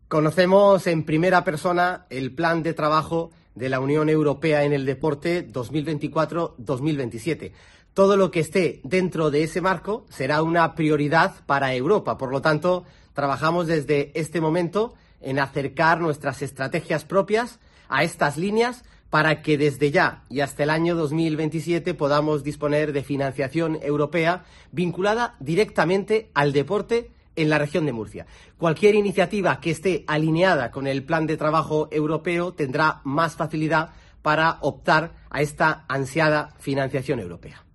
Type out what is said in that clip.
Conocemos en primera persona el plan de trabajo de la Unión Europea en el deporte 2024-2027. Todo lo que esté dentro de ese marco será una prioridad para Europa. Por lo tanto, trabajamos desde este momento en acercar nuestras estrategias propias a estas líneas para que desde ya y hasta el año 2027 podamos disponer de financiación europea vinculada directamente al deporte en la región de Murcia. Cualquier iniciativa que esté alineada con el plan de trabajo europeo tendrá más facilidad para optar a esta ansiada financiación europea.